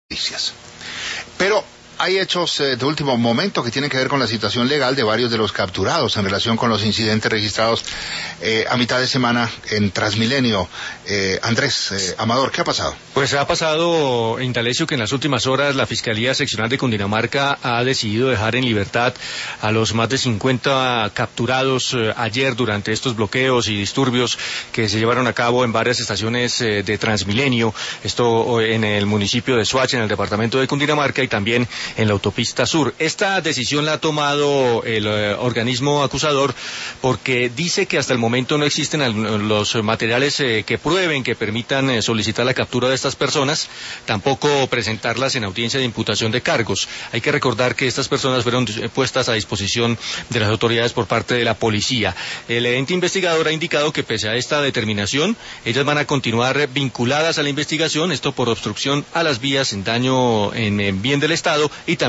noticias. Pero hay hechos de último momento que tienen que ver con la situación legal de varios de los capturados en relación con los incidentes registrados a mitad de semana en Transmilenio. Andrés Amador, ¿qué ha pasado? Pues ha pasado, Indalecio, que en las últimas horas la Fiscalía Seccional de Cundinamarca ha decidido dejar en libertad a los más de 50 capturados ayer durante estos bloqueos y disturbios que se llevaron a cabo en varias estaciones de Transmilenio, esto en el municipio de Soacha, en el departamento de Cundinamarca, y también en la autopista sur. Esta decisión la ha tomado el organismo acusador porque dice que hasta el momento no existen los materiales que prueben, que permitan solicitar la captura de estas personas, tampoco presentarlas en audiencia de imputación de cargos. Hay que recordar que estas personas fueron puestas a disposición de las autoridades por parte de la policía. El ente investigador ha indicado que pese a esta determinación, ellas van a continuar vinculadas a la investigación, esto por obstrucción a las vías en daño en bien del Estado y también